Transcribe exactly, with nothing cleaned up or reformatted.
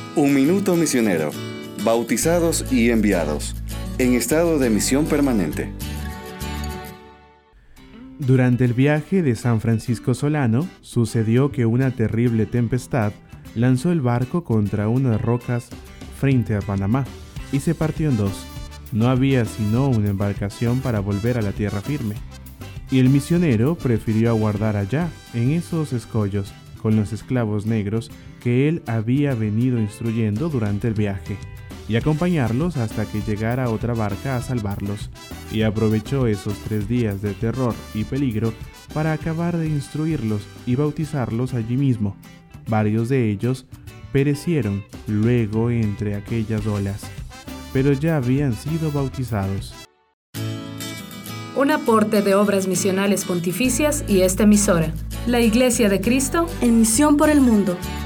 Un minuto misionero, bautizados y enviados, en estado de misión permanente. Durante el viaje de San Francisco Solano, sucedió que una terrible tempestad lanzó el barco contra unas rocas frente a Panamá y se partió en dos. No había sino una embarcación para volver a la tierra firme, y el misionero prefirió aguardar allá, en esos escollos, con los esclavos negros que él había venido instruyendo durante el viaje, y acompañarlos hasta que llegara otra barca a salvarlos, y aprovechó esos tres días de terror y peligro para acabar de instruirlos y bautizarlos allí mismo. Varios de ellos perecieron luego entre aquellas olas, pero ya habían sido bautizados. Un aporte de Obras Misionales Pontificias y esta emisora, la Iglesia de Cristo, en misión por el mundo.